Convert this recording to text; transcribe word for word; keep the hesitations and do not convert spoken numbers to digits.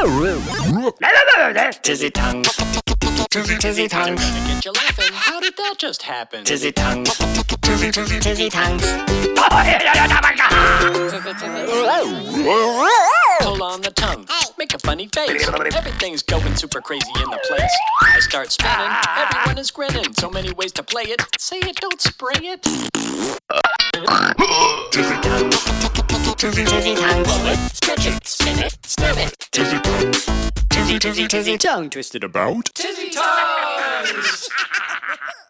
Tizzy tongues. Tizzy, tizzy tongues. Gonna get you laughing. How did that just happen? Tizzy tongues. Tizzy, tizzy, tizzy tongues. Pull on the tongue. Make a funny face. Everything's going super crazy in the place. I start spinning. Everyone is grinning. So many ways to play it. Say it, don't spray it. Tizzy tongues. Tizzy, tizzy tongues. Pull it, stretch it, spin it, snap it. Tizzy tongues. Tizzy, tizzy, tizzy tongue twisted about. Tizzy tongues!